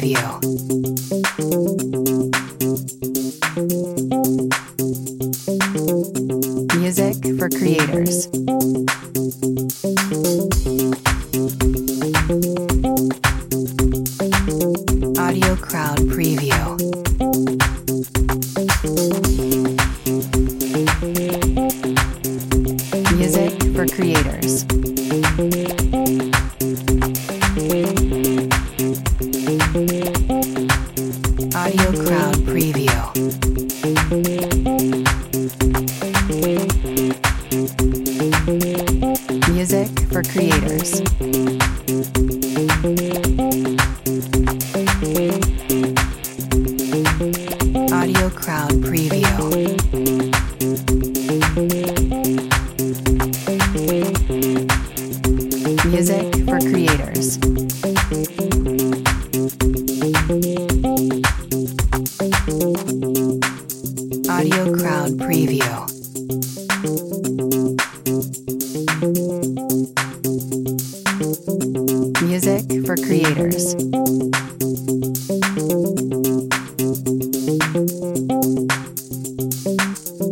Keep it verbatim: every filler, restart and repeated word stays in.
Preview. Music for creators. Audio Crowd Preview. Music for creators. Audio Crowd Preview. Music for creators. Audio Crowd Preview. Music for creators. Audio Crowd Preview. Music for creators.